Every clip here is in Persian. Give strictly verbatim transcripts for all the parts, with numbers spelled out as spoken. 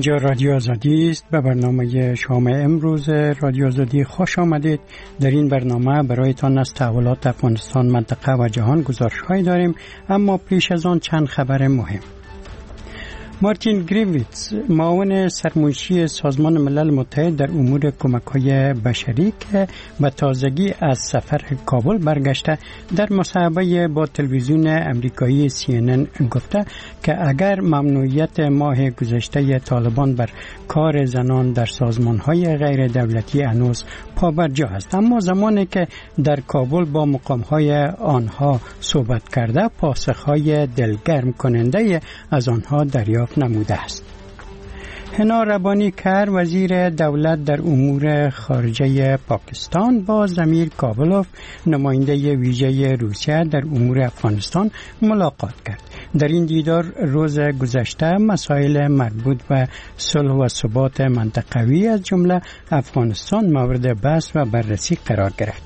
اینجا رادیو آزادی است. به برنامه شام امروز رادیو آزادی خوش آمدید. در این برنامه برایتان از تحولات افغانستان، منطقه و جهان گزارش‌هایی داریم، اما پیش از آن چند خبر مهم. مارتین گریویتس، معاون سرمنشی سازمان ملل متحد در امور کمک‌های بشری که به تازگی از سفر کابل برگشته، در مصاحبه با تلویزیون امریکایی سی ان ان گفته که اگر ممنوعیت ماه گذشته طالبان بر کار زنان در سازمان‌های غیر دولتی هنوز پابرجا است، اما زمانی که در کابل با مقام‌های آنها صحبت کرده، پاسخ‌های دلگرم کننده از آنها دریافت نموده است. هنا ربانی کر، وزیر دولت در امور خارجه پاکستان، با زمیر کابلوف، نماینده ویژه روسیه در امور افغانستان، ملاقات کرد. در این دیدار روز گذشته مسائل مربوط به صلح و ثبات منطقوی از جمله افغانستان مورد بحث و بررسی قرار گرفت.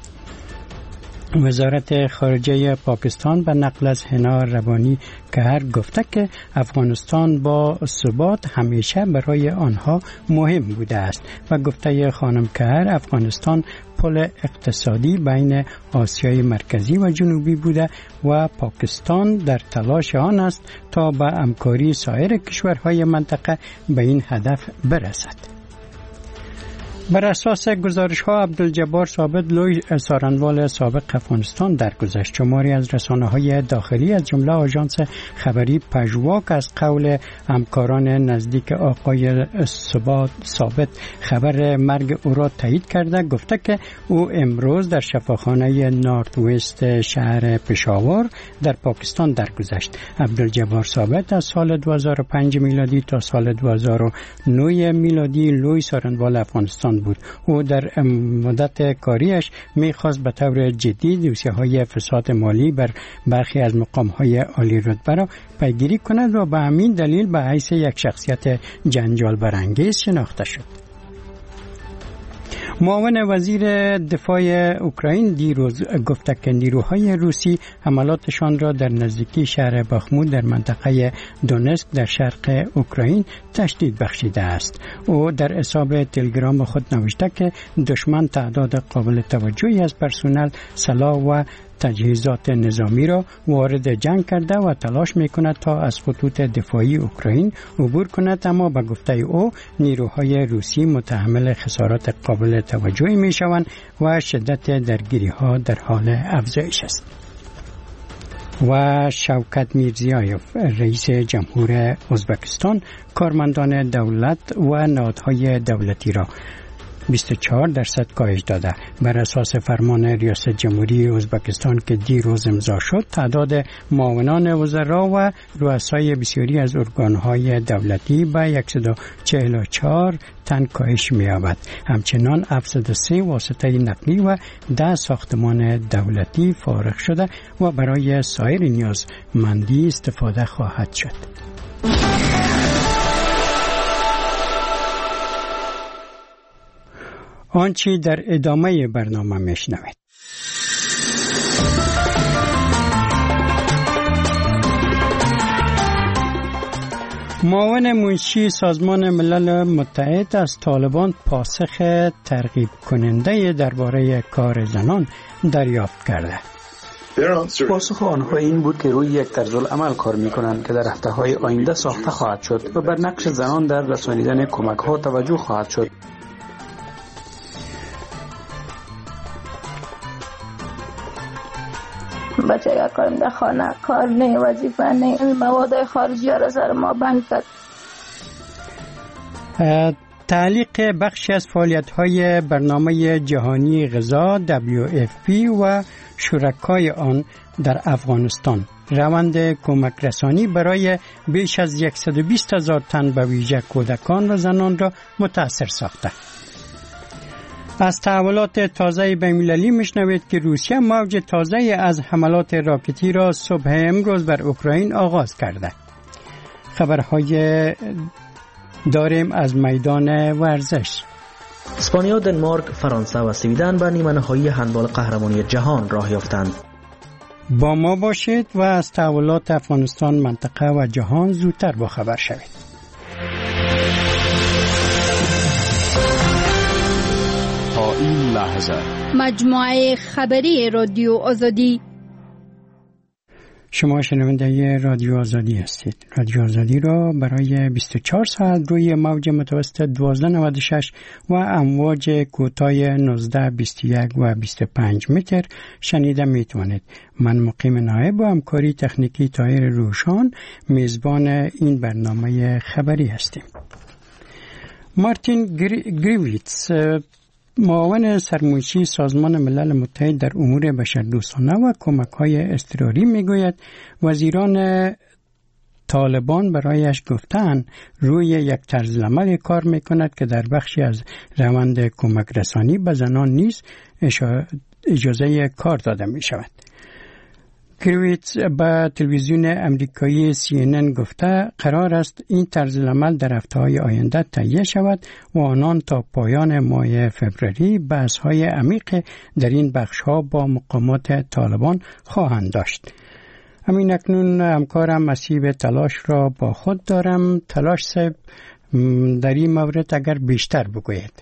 وزارت خارجه پاکستان به نقل از هنا ربانی کر گفته که افغانستان با ثبات همیشه برای آنها مهم بوده است و گفته خانم کر افغانستان پل اقتصادی بین آسیای مرکزی و جنوبی بوده و پاکستان در تلاش آن است تا به همکاری سایر کشورهای منطقه به این هدف برسد. بر اساس گزارش‌ها عبدالجبار ثابت لوی، سارنوال سابق افغانستان، درگذشت شماری از رسانه‌های داخلی از جمله آژانس خبری پژوا که از قول همکاران نزدیک آقای ثابت خبر مرگ او را تایید کرده، گفته که او امروز در شفاخانه نارت وست شهر پشاور در پاکستان درگذشت. عبدالجبار ثابت از سال دو هزار و پنج میلادی تا سال دو هزار و نه میلادی لوی سارنوال افغانستان بود. او در مدت کاریش میخواست به طور جدی دوسیه‌های فساد مالی بر برخی از مقام‌های عالی رتبه را پیگیری کند و به همین دلیل به حیث یک شخصیت جنجال برانگیز شناخته شد. معاون وزیر دفاع اوکراین دیروز گفته که نیروهای روسی حملاتشان را در نزدیکی شهر باخمود در منطقه دونسک در شرق اوکراین تشدید بخشیده است. او در حساب تلگرام خود نوشته که دشمن تعداد قابل توجهی از پرسنل، سلاح و تجهیزات نظامی را وارد جنگ کرده و تلاش میکند تا از خطوط دفاعی اوکراین عبور کند، اما به گفته او نیروهای روسی متحمل خسارات قابل توجهی میشوند و شدت درگیری ها در حال افزایش است. و شوکت میرزیایوف، رئیس جمهور ازبکستان، کارمندان دولت و نهادهای دولتی را بیست و چهار درصد کاهش داده. بر اساس فرمان ریاست جمهوری ازبکستان که دیروز امضا شد، تعداد معاونان وزرا و رؤسای بسیاری از ارگانهای دولتی به صد و چهل و چهار تن کاهش می‌یابد. همچنان هفتصد و سه واسطه نقلیه و ده ساختمان دولتی فارغ شده و برای سایر نیازمندی استفاده خواهد شد. آنچه در ادامه برنامه میشنوید. معاون منشی سازمان ملل متحد از طالبان پاسخ ترغیب کننده درباره کار زنان دریافت کرده. پاسخ آنها این بود که روی یک طرزالعمل کار می‌کنند که در هفته‌های آینده ساخته خواهد شد و بر نقش زنان در رسانیدن کمک‌ها توجه خواهد شد. بچه یا کارم در خانه، کار نه، وظیفه نه، مواد خارجی را سر ما بند کرد. تعلیق بخشی از فعالیت‌های برنامه جهانی غذا دبلیو اف پی و شرکای آن در افغانستان، روند کمک رسانی برای بیش از صد و بیست هزار تن به ویژه کودکان و زنان را متاثر ساخته. از تحولات تازه بین‌المللی میشنوید که روسیه موج تازه از حملات راکتی را صبح امروز بر اوکراین آغاز کرده. خبرهای داریم از میدان ورزش. اسپانیا، دنمارک، فرانسه و سویدن به نیمه نهایی هندبال قهرمانی جهان راه یافتند. با ما باشید و از تحولات افغانستان، منطقه و جهان زودتر با خبر شوید. این لحظه مجموعه خبری رادیو آزادی. شما شنونده رادیو آزادی هستید. رادیو آزادی را برای بیست و چهار ساعت روی موج متوسط دوازده نود و شش و امواج کوتاه نوزده بیست و یک و بیست و پنج متر شنیده می توانید. من مقیم نایب و همکاری تکنیکی طاهر روشان میزبان این برنامه خبری هستیم. مارتین گریویتس، معاون سرمایه‌ای سازمان ملل متحد در امور بشردوستانه و کمک‌های اضطراری میگوید وزیران طالبان برایش گفتند روی یک طرز عمل کار میکند که در بخشی از روند کمک رسانی به زنان نیز اجازه کار داده می شود. گریویتس به تلویزیون امریکایی سی ان ان گفته قرار است این طرز عمل در هفته‌های آینده تهیه شود و آنان تا پایان ماه فوریه بحث‌های عمیق در این بخش‌ها با مقامات طالبان خواهند داشت. همین اکنون همکارم مسیب تلاش را با خود دارم. تلاش صاحب، در این مورد اگر بیشتر بگوید.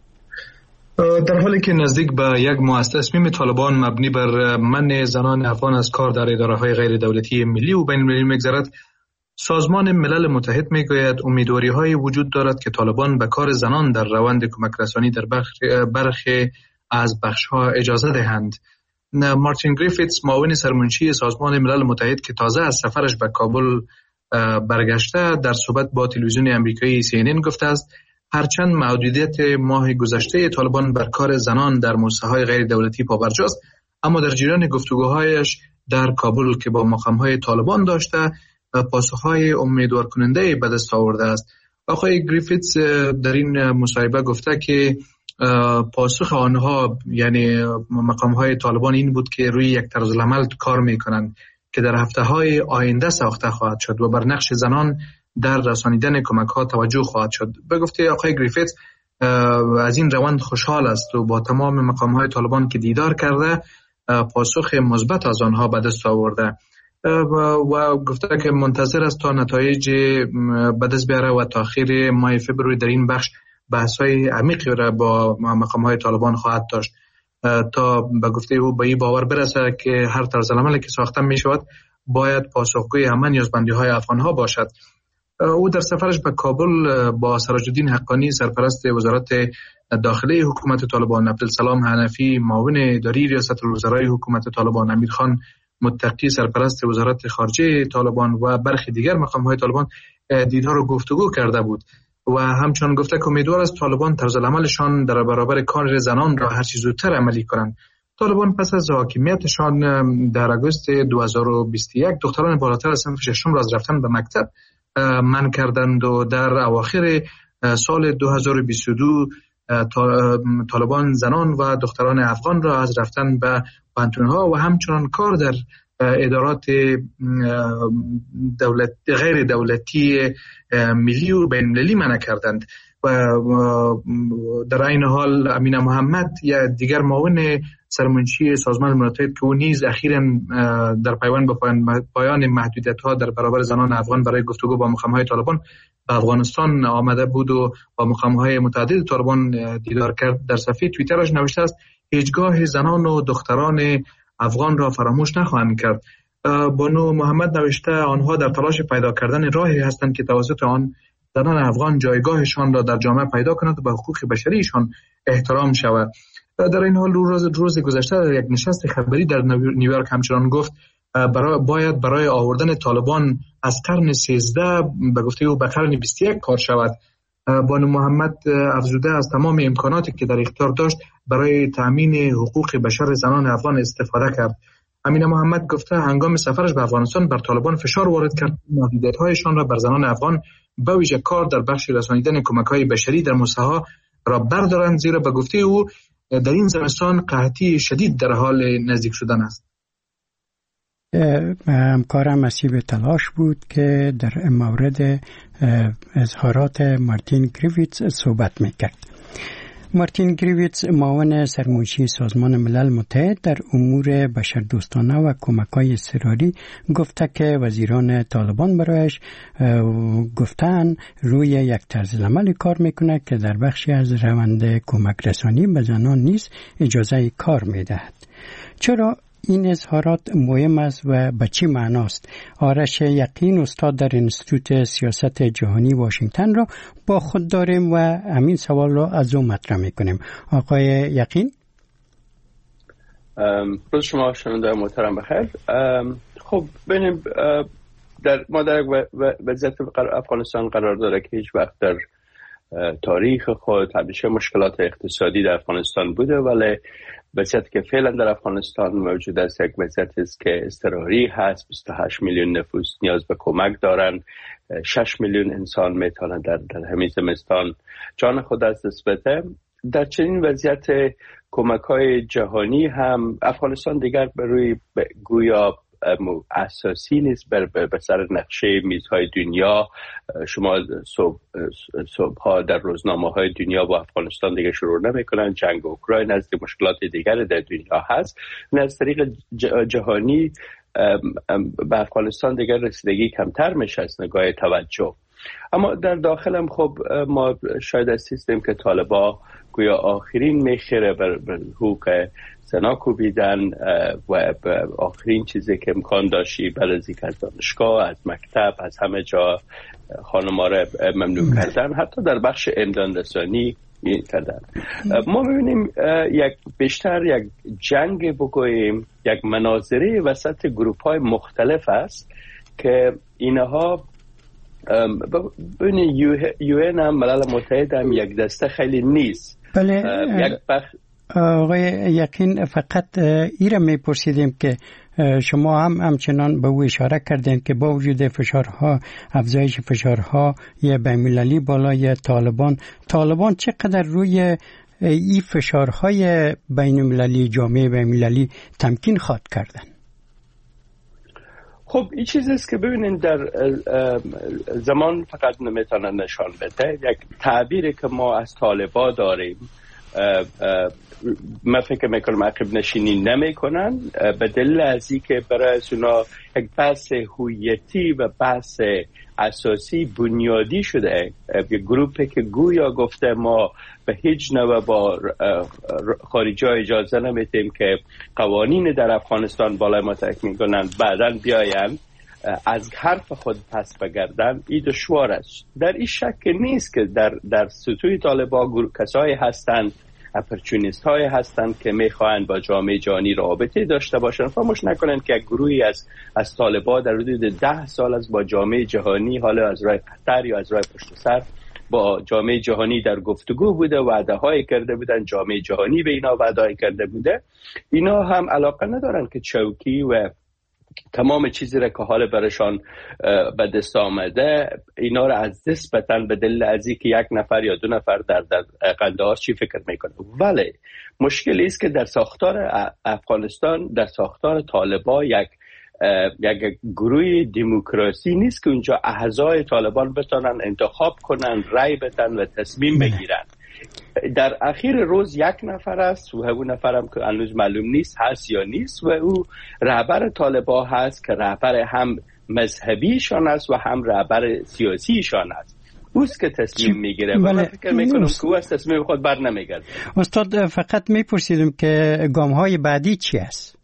در حالی که نزدیک به یک ماه است تصمیم طالبان مبنی بر منع زنان افغان از کار در اداره‌های غیر دولتی ملی و بین المللی می‌گذرد، سازمان ملل متحد می‌گوید امیدواری‌های وجود دارد که طالبان به کار زنان در روند کمک رسانی در برخی از بخش‌ها اجازه دهند. مارتین گریفیتس، معاون سرمنشی سازمان ملل متحد که تازه از سفرش به کابل برگشته، در صحبت با تلویزیون امریکایی سی ان ان گفته است هرچند محدودیت ماه گذشته طالبان بر کار زنان در موسسه‌های غیر دولتی پابرجاست، اما در جریان گفتگوهایش در کابل که با مقام‌های طالبان داشته پاسخ‌های امیدوار کننده به دست آورده است. آقای گریفیتس در این مصاحبه گفته که پاسخ آنها یعنی مقام‌های طالبان این بود که روی یک طرز عمل کار می‌کنند که در هفته‌های آینده ساخته خواهد شد و بر نقش زنان در رسانیدن کمک‌ها توجه خواهد شد. به گفته آقای گریفیتس از این روند خوشحال است و با تمام مقام‌های طالبان که دیدار کرده پاسخ مثبت از آنها به دست آورده و گفته که منتظر است تا نتایج به دست بیاره و تا آخر ماه فوریه در این بخش بحث‌های عمیقی را با مقام‌های طالبان خواهد داشت تا به گفته او به این باور برسه که هر طرز عملی که ساخته می‌شود باید پاسخگوی همه نیازمندی‌های افغان‌ها باشد. او در سفرش به کابل با سراج الدین حقانی، سرپرست وزارت داخلی حکومت طالبان، عبدالسلام حنفی، معاون اداری ریاست الوزرای حکومت طالبان، امیرخان متقی، سرپرست وزارت خارجه طالبان و برخی دیگر مقام‌های طالبان دیدار و گفتگو کرده بود و همچنان گفته که امیدوار است طالبان طرز عملشان در برابر کار زنان را هر چه زودتر عملی کنند. طالبان پس از حاکمیتشان در آگوست دو هزار و بیست و یک دختران بالاتر از صنف ششم را از رفتن به مکتب منع کردند و در اواخر سال دو هزار و بیست و دو طالبان زنان و دختران افغان را از رفتن به پانتونها و همچنان کار در ادارات دولت غیر دولتی ملی و بین المللی منع کردند. و در این حال امینه محمد یا دیگر معاون سرمنشی سازمان ملل متحد که او نیز اخیراً در پیوند به پایان محدودیت‌ها در برابر زنان افغان برای گفتگو با مقام‌های طالبان به افغانستان آمده بود و با مقام‌های متعدد طالبان دیدار کرد، در صفحه توییترش نوشته است هیچگاه زنان و دختران افغان را فراموش نخواهند کرد. بانو محمد نوشته آنها در تلاش پیدا کردن راهی هستند که توسط آن زنان افغان جایگاهشان را در جامعه پیدا کنند و به حقوق بشریشان احترام شود. در این حال روز روز گذشته در یک نشست خبری در نیویورک همچنان گفت برای باید برای آوردن طالبان از قرن سیزده به گفته او به قرن بیست و یک کار شود. بانو محمد افزوده از تمام امکاناتی که در اختیار داشت برای تأمین حقوق بشر زنان افغان استفاده کرد. امینه محمد گفته هنگام سفرش به افغانستان بر طالبان فشار وارد کرد محدودیت‌هایشان را بر زنان افغان به ویژه کار در بخش رسانیدن کمک‌های بشری در موسسه‌ها را بردارند، زیرا به گفته او در این زمستان قحطی شدید در حال نزدیک شدن است. همکارم مسیب تلاش بود که در مورد اظهارات مارتین گریفیتس صحبت میکرد. مارتین گریویتس معاون سرمایشی سازمان ملل متحد در امور بشردوستانه و کمک‌های اضطراری گفته که وزیران طالبان برایش گفتن روی یک طرز عملی کار میکنه که در بخشی از روند کمک رسانی به زنان نیز اجازه کار میدهد. چرا این اظهارات مهم است و به چی معناست؟ آرش یقین استاد در انستیتوت سیاست جهانی واشنگتن را با خود داریم و همین سوال را از او مطرح میکنیم. آقای یقین، روز شما شنونده محترم بخیر. خب ببینیم، در ما در وضعیت افغانستان قرار داره که هیچ وقت در تاریخ خود همیشه مشکلات اقتصادی در افغانستان بوده، ولی وضعیتی که فعلا در افغانستان موجود است یک وضعیتی است که اضطراری هست. بیست و هشت میلیون نفوس نیاز به کمک دارند. شش میلیون انسان میتونن در در همین زمستان جان خود از دست بده. در چنین وضعیت کمک‌های جهانی هم افغانستان دیگر به روی گویا اساسی نیست بر بر سر نقشه میزهای دنیا. شما صبح صبح‌ها در روزنامه‌های دنیا با افغانستان دیگه شروع نمی‌کنن. جنگ اوکراین از مشکلات دیگر در دنیا هست. از طریق جهانی به افغانستان دیگر رسیدگی کمتر میشه از نگاه توجه. اما در داخلم خب ما شاید هستیم که طالبا گویا آخرین میخیره بر, بر حقوق زنا کوبیدن و آخرین چیزی که امکان داشتی بعد از اینکه از دانشگاه، از مکتب، از همه جا خانم‌ها را ممنوع کردن، حتی در بخش امداد رسانی کردن. ما می‌بینیم یک بیشتر یک جنگ بگوییم، یک مناظره وسط گروه‌های مختلف است که اینها ببینید یو ان هم ملل متحد هم یک دسته خیلی نیست. بله یک بخ... آقای یقین، فقط ایره میپرسیدیم که شما هم همچنان به او اشاره کردین که با وجود فشارها، افزایش فشارها یه بین‌المللی بالای طالبان، طالبان چقدر روی این فشارهای بین‌المللی، جامعه بین‌المللی تمکین خواهد کردن؟ خب این چیزی است که ببینید در زمان فقط نمیتونه نشان بده. یک تعبیری که ما از طالبا داریم، من فکر میکنم عقب نشینی نمیکنن به دلیل از اینکه برای اونا یک بحث هویتی و بحث اساسی بنیادی شده. یک گروپی که گویا گفته ما به هیچ نوع با خارجی اجازه نمیدیم که قوانین در افغانستان بالای ما تحکیم کنن، بعداً بیاین از حرف خود پس بگردن. این دشوار است. در این شک نیست که در در سطوح طالبا کسایی هستند، اپورتونیست های هستند که میخواهند با جامعه جهانی رابطه داشته باشند. فراموش نکنند که یک گروهی از از طالبا در حدود ده سال از با جامعه جهانی، حالا از راه قطر یا از راه پشت سر، با جامعه جهانی در گفتگو بوده، وعده های کرده بودن، جامعه جهانی به اینا وعده کرده بوده. اینا هم علاقه ندارن که چوکی و تمام چیزی را که حال برشان به دست آمده اینا را از دست بدن به دلیل از اینکه یک نفر یا دو نفر در در قنده‌ها چی فکر میکنه. ولی مشکلی است که در ساختار افغانستان، در ساختار طالبا یک یک گروه دموکراسی نیست که اونجا اعضای طالبان بتونن انتخاب کنن، رای بدن و تصمیم بگیرن. در اخیر روز یک نفر است و همون نفرم که هنوز معلوم نیست هست یا نیست و او رهبر طالبا هست که رهبر هم مذهبیشان است و هم رهبر سیاسیشان است. اوست که تصمیم میگیره و من فکر میکنم که او از تصمیم خود بر نمیگرده. استاد فقط میپرسیدم که گام‌های بعدی چی است؟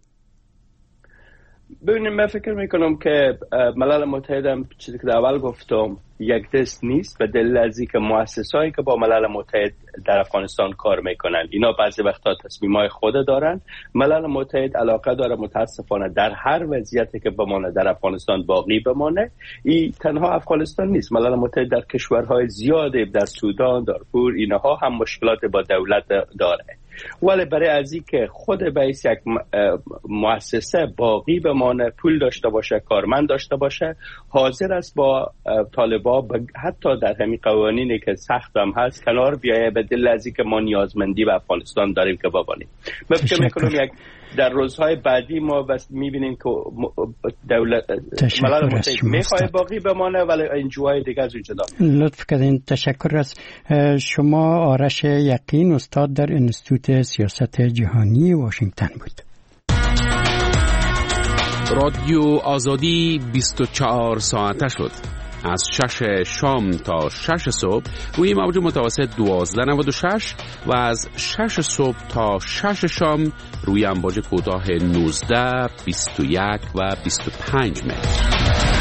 ببینیم، من فکر میکنم که ملل متحد هم چیزی که در اول گفتم یک دست نیست به دلیل از اینکه مؤسسه‌ای که با ملل متحد در افغانستان کار میکنن اینا بعضی وقتا تصمیمای خود دارن. ملل متحد علاقه داره متاسفانه در هر وضعیتی که بمانه در افغانستان باقی بمانه. این تنها افغانستان نیست، ملل متحد در کشورهای زیاده، در سودان، دارفور، اینها هم مشکلات با دولت داره. ولی برای از این که خود بیس یک مؤسسه باقی بمانه، پول داشته باشه، کارمند داشته باشه، حاضر است با طالبا حتی در همین قوانینی که سخت هم هست کنار بیایه به دلیل از اینکه ما نیازمندی به افغانستان داریم که بابانیم. من فکر میکنم یک در روزهای بعدی ما بس میبینیم که دولت ملل متحد میخواه باقی بمانه ولی انجوهای دیگه از اونجا دارد. لطف کردین. تشکر از شما. آرش یقین، استاد در انستیتوت سیاست جهانی واشنگتن بود. رادیو آزادی بیست و چهار ساعته شد. از شش شام تا شش صبح روی موج متوسط دوازده نود و شش و از شش صبح تا شش شام روی امواج کوتاه نوزده، بیست و یک و بیست و پنج متر.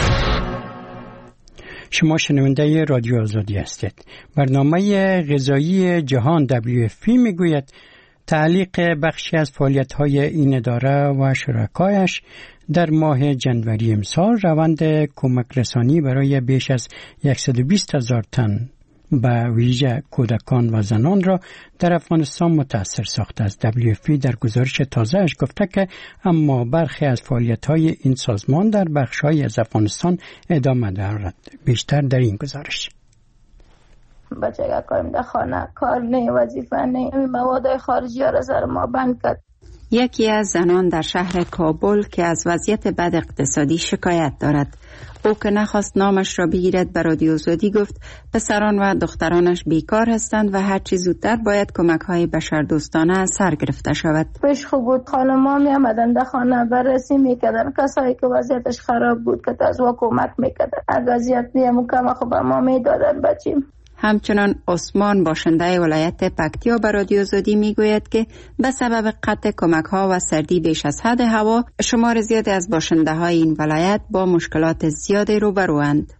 شما شنونده رادیو آزادی هستید. برنامه غذایی جهان دبلیو اف پی میگوید تعلیق بخشی از فعالیت‌های این اداره و شرکایش در ماه جنوری امسال روند کمک رسانی برای بیش از صد و بیست هزار تن به ویژه کودکان و زنان را در افغانستان متاثر ساخته است. دبلیو اف پی در گزارش تازه‌اش گفته که اما برخی از فعالیت‌های این سازمان در بخش‌های از افغانستان ادامه دارد. بیشتر در این گزارش. بچه که کاریم در خانه، کار نه، وظیفه نه، مواد خارجی ها را سر ما بند کرد. یکی از زنان در شهر کابل که از وضعیت بد اقتصادی شکایت دارد. او که نخواست نامش را بگیرد به رادیو آزادی گفت پسران و دخترانش بیکار هستند و هرچی زودتر باید کمک های بشردوستانه سر گرفته شود. پیش خوب بود، خانم‌ها می آمدن در خانه بررسی میکردن، کسایی که وضعیتش خراب بود که از وا کمک میکردن. اگر زیاد نیم کم خوب ما میدادن بچیم. همچنان عثمان باشنده ولایت پکتیا به رادیو آزادی میگوید که به سبب قطع کمک ها و سردی بیش از حد هوا شمار زیادی از باشنده های این ولایت با مشکلات زیادی روبروند.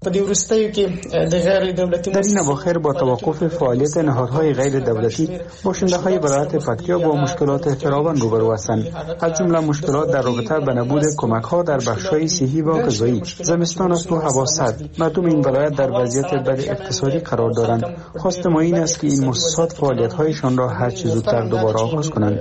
در این اواخر با توقف فعالیت نهادهای غیر دولتی باشنده های ولایت پکتیا با مشکلات فراوان روبرو هستند. از جمله مشکلات در رابطه به نبود کمک ها در بخش‌های صحی و غذایی. زمستان است و هوا سرد. مردم این ولایت در وضعیت بد اقتصادی قرار دارند. خواست ما این است که این مؤسسات فعالیت‌هایشان را هر چه زودتر دوباره آغاز کنند.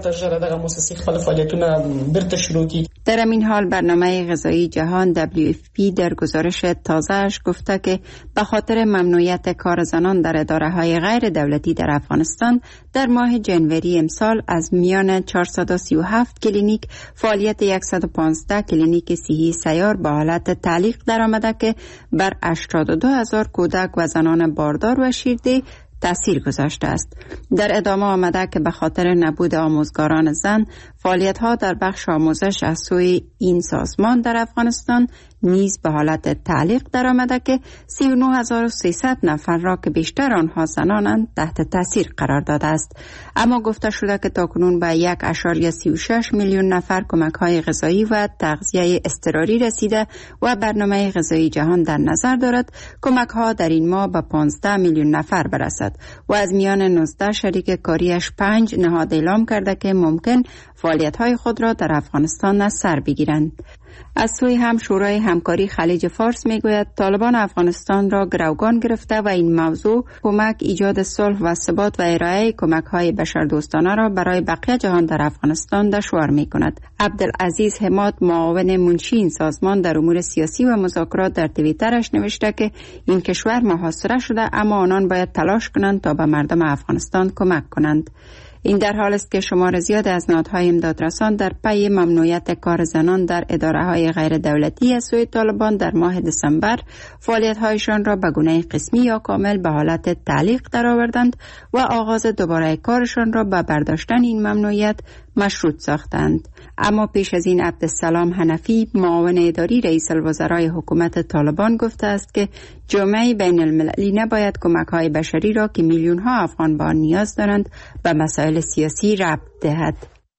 در این حال برنامه غذایی جهان دبلیو اف پی در گزارش تازه‌اش گفته که به خاطر ممنوعیت کار زنان در اداره‌های غیر دولتی در افغانستان در ماه جنوری امسال از میان چهارصد و سی و هفت کلینیک فعالیت صد و پانزده کلینیک صحی سیار به حالت تعلیق درآمده که بر هشتاد و دو هزار کودک و زنان باردار و شیرده تأثیر گذاشته است. در ادامه آمده که به خاطر نبود آموزگاران زن فعالیت‌ها در بخش آموزش از سوی این سازمان در افغانستان نیز به حالت تعلیق درآمده که سی و نه هزار و سیصد نفر را که بیشتر آنها زنانند تحت تاثیر قرار داده است. اما گفته شده که تاکنون به یک ممیز سی و شش میلیون نفر کمک‌های غذایی و تغذیه اضطراری رسیده و برنامه غذایی جهان در نظر دارد کمک‌ها در این ماه به پانزده میلیون نفر برسد و از میان نوزده شریک کاریش پنج نهاد اعلام کرده که ممکن فعالیت‌های خود را در افغانستان از سر بگیرند. از سوی هم شورای همکاری خلیج فارس میگوید طالبان افغانستان را گروگان گرفته و این موضوع کمک ایجاد صلح و ثبات و ارائه کمک‌های بشردوستانه را برای بقیه جهان در افغانستان دشوار می‌کند. عبدالعزیز حماد معاون منشی این سازمان در امور سیاسی و مذاکرات در توییترش نوشته که این کشور محاصره شده اما آنان باید تلاش کنند تا به مردم افغانستان کمک کنند. این در حال است که شمار زیاد از نهادهای امدادرسان در پی ممنوعیت کار زنان در اداره‌های غیر دولتی از سوی طالبان در ماه دسامبر فعالیت‌هایشان را به گونه قسمی یا کامل به حالت تعلیق درآوردند و آغاز دوباره کارشان را به برداشتن این ممنوعیت مشروط ساختند. اما پیش از این عبدالسلام حنفی معاون اداری رئیس الوزرای حکومت طالبان گفته است که جامعه بین المللی نباید کمک‌های بشری را که میلیون‌ها افغان به آن نیاز دارند به مسائل سیاسی ربط دهد.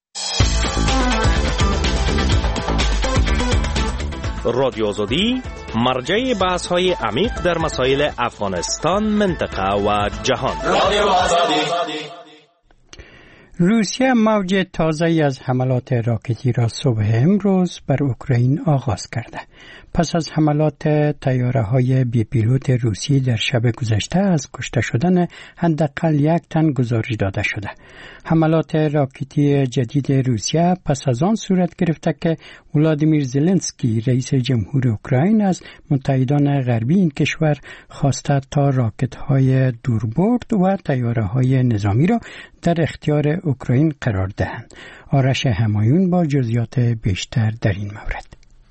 رادیو آزادی مرجع بحث‌های عمیق در مسائل افغانستان، منطقه و جهان. رادیو آزادی. روسیه موج تازه‌ای از حملات راکتی را صبح امروز بر اوکراین آغاز کرده. پس از حملات طیاره های بی پیلوت روسی در شب گذشته از کشته شدن حداقل یک تن گزارش داده شده. حملات راکتی جدید روسیه پس از آن صورت گرفته که ولادیمیر زلنسکی رئیس جمهور اوکراین از متحدان غربی این کشور خواسته تا راکت های دوربرد و طیاره های نظامی را در اختیار اوکراین قرار دهند. آرش همایون با جزئیات بیشتر در این مورد.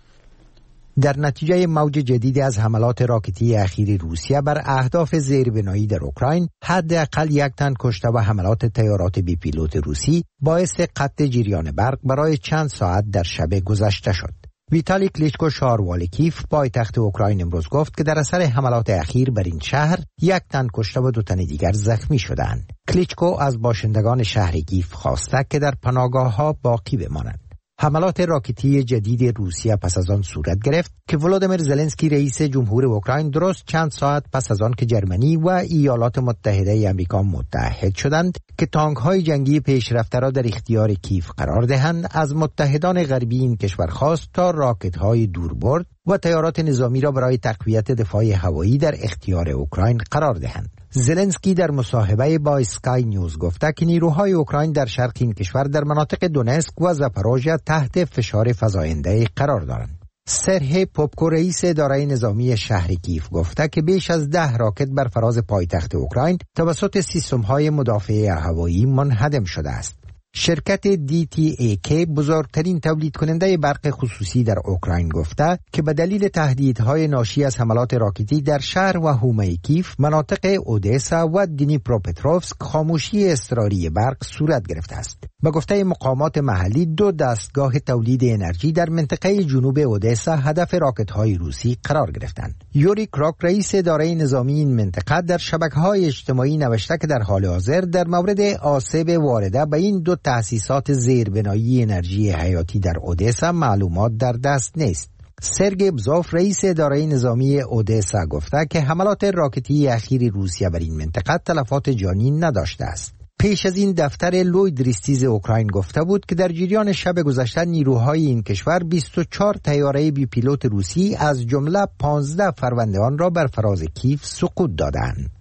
در نتیجه موج جدید از حملات راکتی اخیر روسیه بر اهداف زیربنایی در اوکراین، حداقل یک تن کشته و حملات طیارات بی پیلوت روسی باعث قطع جریان برق برای چند ساعت در شب گذشته شد. ویتالی کلیچکو شهروال کیف پایتخت اوکراین امروز گفت که در اثر حملات اخیر بر این شهر یک تن کشته و دو تن دیگر زخمی شدند. کلیچکو از باشندگان شهر کیف خواسته که در پناهگاه‌ها باقی بمانند. حملات راکتی جدید روسیه پس از آن صورت گرفت که ولادیمیر زلنسکی رئیس جمهور اوکراین درست چند ساعت پس از آن که جرمنی و ایالات متحده آمریکا متحد شدند که تانک‌های جنگی پیشرفته را در اختیار کیف قرار دهند، از متحدان غربی این کشور خواست تا راکت‌های دوربرد و طیارات نظامی را برای تقویت دفاع هوایی در اختیار اوکراین قرار دهند. زلنسکی در مصاحبه با اسکای نیوز گفته که نیروهای اوکراین در شرق این کشور در مناطق دونسک و زاپاروژیا تحت فشار فزاینده قرار دارند. سرهی پوپکو رئیس اداره نظامی شهر کیف گفته که بیش از ده راکت بر فراز پایتخت اوکراین توسط سیستم‌های مدافع هوایی منهدم شده است. شرکت دی تی ای کی بزرگترین تولید کننده برق خصوصی در اوکراین گفته که به دلیل تهدیدهای ناشی از حملات راکتی در شهر و حومه کیف، مناطق اودسا و دنیپروپتروفسک خاموشی اضطراری برق صورت گرفته است. به گفته مقامات محلی، دو دستگاه تولید انرژی در منطقه جنوب اودسا هدف راکت‌های روسی قرار گرفتند. یوری کراک رئیس اداره نظامی این منطقه در شبکه‌های اجتماعی نوشته که در حال حاضر در مورد آسیب وارده به این دو تأسیسات زیربنایی انرژی حیاتی در اودسا معلومات در دست نیست. سرگی بزوف رئیس اداره نظامی اودسا گفته که حملات راکتی اخیر روسیه بر این منطقه تلفات جانی نداشته است. پیش از این دفتر لوید ریستیز اوکراین گفته بود که در جریان شب گذشته نیروهای این کشور بیست و چهار طیاره بی پیلوت روسی از جمله پانزده فرونده آن را بر فراز کیف سقوط دادند.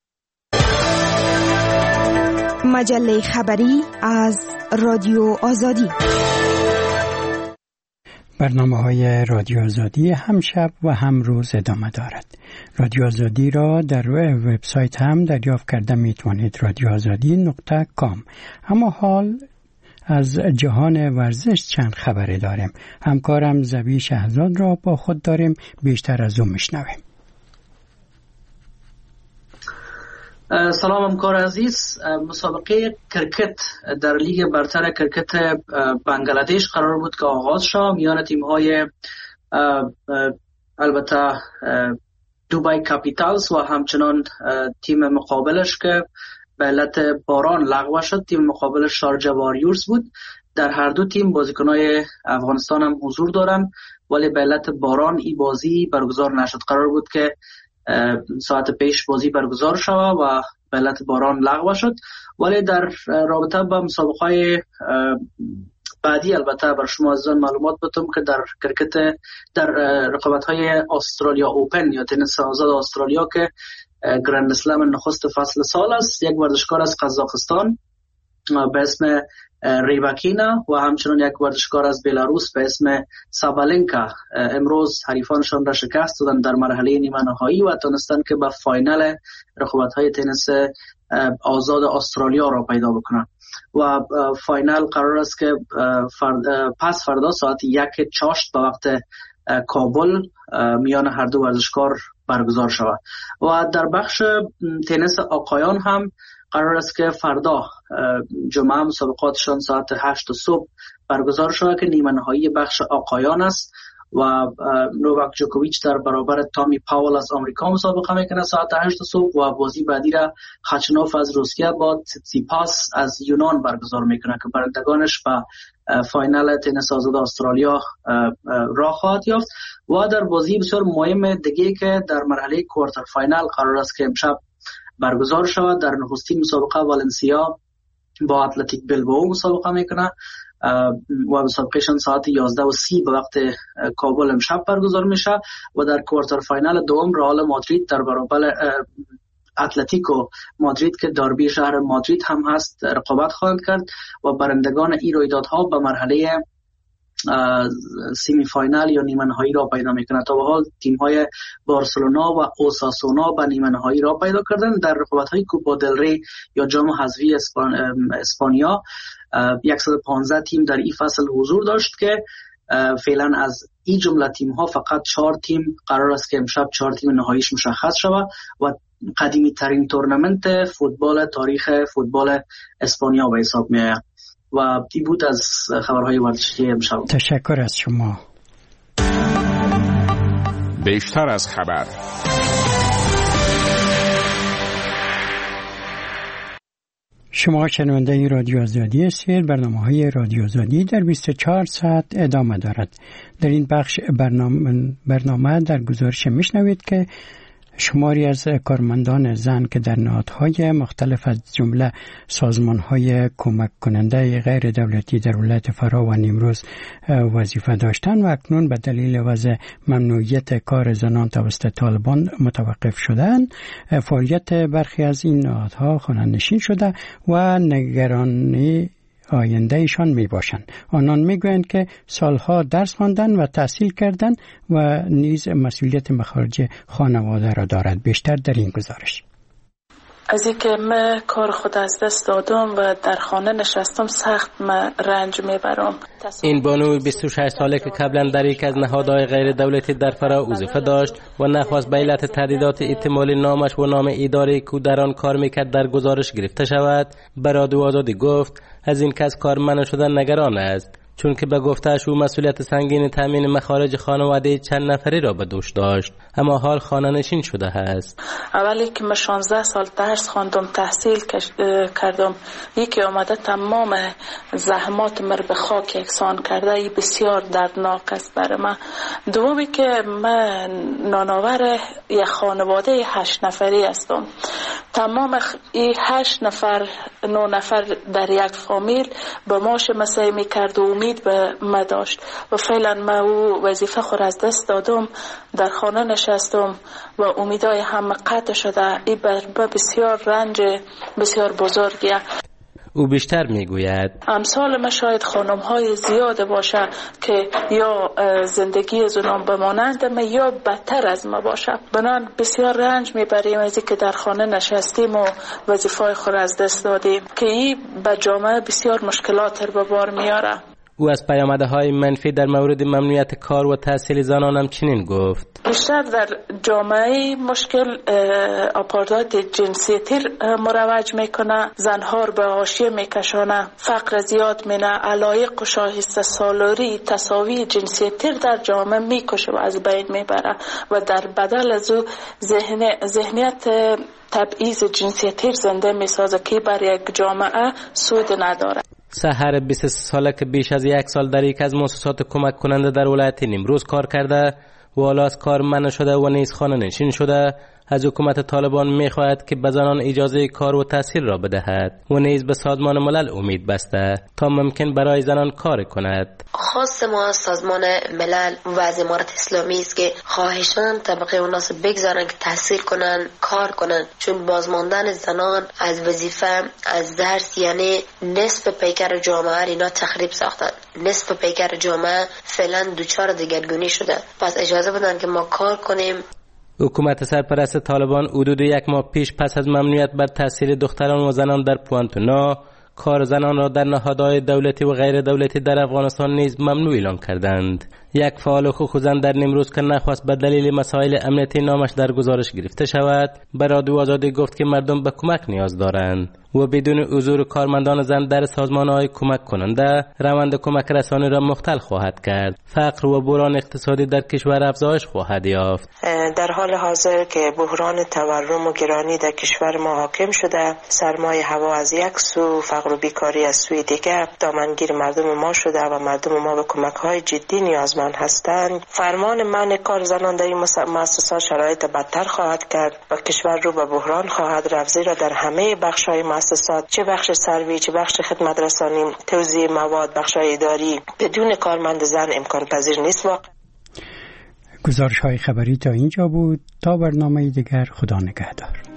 مجله خبری از رادیو آزادی. برنامه های رادیو آزادی هم شب و هم روز ادامه دارد. رادیو آزادی را در روی وبسایت هم دریافت کرده می توانید رادیو آزادی نقطه کام. اما حال از جهان ورزش چند خبری داریم. همکارم زبی شهزاد را با خود داریم، بیشتر از او میشنویم. سلام همکار عزیز. مسابقه کرکت در لیگ برتر کرکت بنگلادش قرار بود که آغاز شد میان تیم‌های البته دوبای کاپیتالز و همچنان تیم مقابلش که به علت باران لغو شد. تیم مقابلش شارجه واریورز بود. در هر دو تیم بازیکن‌های افغانستان هم حضور دارن، ولی به علت باران این بازی برگزار نشد. قرار بود که ساعت پیش بازی برگزار شد و به علت باران لغو شد، ولی در رابطه با مسابقه‌های بعدی البته بر شما عزیزان معلومات بدم که در کرکت در رقابت‌های استرالیا اوپن یا تنیس آزاد استرالیا که گرند اسلم نخست فصل سال است، یک ورزشکار از قزاقستان به اسم ریباکینا و همچنان یک ورزشکار از بلاروس به اسم سابالنکا امروز حریفانشان را شکست دادند در مرحله نیمه نهایی و تونستند که به فاینال رقابت‌های تنیس آزاد استرالیا را پیدا بکنند و فاینال قرار است که فرد پس فردا ساعت یک چاشت به وقت کابل میان هر دو ورزشکار برگزار شود. و در بخش تنیس آقایان هم قرار است که فردا جمعه مسابقاتشان ساعت هشت صبح برگزار شود که نیمه نهایی بخش آقایان است و نوواک جوکوویچ در برابر تامی پاول از آمریکا مسابقه میکنه ساعت هشت صبح و بازی بعدی را خاچنوف از روسیه با تسیپاس از یونان برگزار میکنه که برندگانش به فاینال تنیس آزاد استرالیا راه خواهد یافت. و در بازی بسیار مهم دیگه که در مرحله کوارتر فاینال قرار است که امشب برگزار شود، در نخستین مسابقه والنسیا با اتلتیک بلبائو مسابقه میکنه و مسابقهشان ساعت یازده و سی به وقت کابل امشب برگزار میشه و در کوارتر فاینال دوم رئال مادرید در برابر اتلتیکو مادرید که داربی شهر مادرید هم هست رقابت خواهند کرد و برندگان این رویدادها به مرحله سیمی فاینال یا نیمه نهایی را پیدا میکنند. تا به حال تیم های بارسلونا و اوساسونا به نیمه نهایی را پیدا کردند. در رقابت های کوپا دل ری یا جام حذفی اسپان... اسپانیا صد و پانزده تیم در این فصل حضور داشت که فعلا از این جمله تیم ها فقط چهار تیم قرار است که امشب چهار تیم نهاییش مشخص شود و قدیمی ترین تورنمنت فوتبال تاریخ فوتبال اسپانیا به حساب می آید. و این بود از خبرهای ورزشی امشب. تشکر از شما. بیشتر از خبر. شما شنونده رادیو آزادی هستید. برنامه‌های رادیو آزادی در بیست و چهار ساعت ادامه دارد. در این بخش برنامه, برنامه در گزارش میشنوید که شماری از کارمندان زن که در نهادهای مختلف از جمله سازمانهای کمک کننده غیر دولتی در ولایت فرا و نیمروز وظیفه داشتند و اکنون به دلیل وضع ممنوعیت کار زنان توسط طالبان متوقف شدند، فعالیت برخی از این نهادها خانه‌نشین شده و نگرانی آینده ایشان می باشند. آنان می گویند که سالها درس خواندند و تحصیل کردند و نیز مسئولیت مخارج خانواده را دارد. بیشتر در این گزارش. از اینکه من کار خود از دست دادم و در خانه نشستم سخت من رنج میبرم. این بانوی بیست و شش ساله که قبلا در یک از نهادهای غیر دولتی در فرا وظیفه داشت و نخواست به علت تهدیدات احتمالی نامش و نام اداره که در آن کار میکرد در گزارش گرفته شود، به رادیو آزادی گفت از این کس کار منع شدن نگران است، چون که به گفته‌اش او مسئولیت سنگین تامین مخارج خانواده چند نفری را به دوش داشت، اما حال خانه نشین شده است. اولی که من شانزده سال درس خواندم، تحصیل کردم، یکی آمده تمام زحمات من به خاک یکسان کرده، ای بسیار دردناک است برای من. دومی که من نانآور یک خانواده هشت نفری هستم. تمام این هشت نفر نه نفر در یک فامیل به ماش مسایی میکرد و امید به ما داشت و فعلا ما او وظیفه خود از دست دادم، در خانه نشستم و امیدهای همه قطع شده. این بر بسیار رنج بسیار بزرگیه. او بیشتر میگوید امثال ما شاید خانم های زیاد باشه که یا زندگی زنان بمانند ما یا بدتر از ما باشه. بنان بسیار رنج میبریم از اینکه در خانه نشستیم و وظیفه خود از دست دادیم که این به جامعه بسیار مشکلات رو به بار میاره. او از پیامدهای منفی در مورد ممنوعیت کار و تحصیل زنان هم چنین گفت: بیشتر در جامعه مشکل آپاردهات جنسیتی مروج میکنه، زنها رو به حاشیه میکشانه، فقر زیاد مینه، علایق و شایسته سالاری تساوی جنسیتی در جامعه میکشه و از بین میبره و در بدل از او ذهن ذهنیت تبعیض جنسیتی زنده میسازه که برای یک جامعه سود نداره. سحر بیست و سه ساله که بیش از یک سال در یک از مؤسسات کمک کننده در ولایت نیمروز کار کرده و حالا از کار منع شده و نیز خانه نشین شده، از حکومت طالبان می‌خواهد که به زنان اجازه کار و تحصیل را بدهد و نیز به سازمان ملل امید بسته تا ممکن برای زنان کار کند. خواست ما سازمان ملل و از امارت اسلامی است که خواهشان طبقه اوناس بگذارن که تحصیل کنن، کار کنن، چون بازماندن زنان از وظیفه، از درس، یعنی نصف پیکر جامعه اینا تخریب ساختن. نصف پیکر جامعه فعلا دوچار دگرگونی شده. پس اجازه بدن که ما کار کنیم. حکومت سرپرست طالبان حدود یک ماه پیش پس از ممنوعیت بر تحصیل دختران و زنان در پوانتونا، کار زنان را در نهادهای دولتی و غیر دولتی در افغانستان نیز ممنوع اعلام کردند. یک فعال حقوق زن در نیمروز که نخواست به دلیل مسائل امنیتی نامش در گزارش گرفته شود، به رادیو آزادی گفت که مردم به کمک نیاز دارند و بدون حضور کارمندان زن در سازمان‌های کمک کننده روند کمک رسانی را مختل خواهد کرد. فقر و بحران اقتصادی در کشور افزایش خواهد یافت. در حال حاضر که بحران تورم و گرانی در کشور ما حاکم شده، سرمایه هوا از یک سو، فقر و بیکاری از سوی دیگر دامنگیر مردم ما شده و مردم ما به کمک‌های جدی نیاز سازمان هستند، فرمان منع کار زنان در این مؤسسات شرایط بدتر خواهد کرد و کشور رو به بحران خواهد رفت، زیرا در همه بخش‌های مؤسسات، چه بخش سروی، چه بخش خدمت رسانی، توزیع مواد، بخش‌های اداری، بدون کارمند زن امکان پذیر نیست. واقع گزارش‌های خبری تا اینجا بود. تا برنامه دیگر، خدا نگهدار.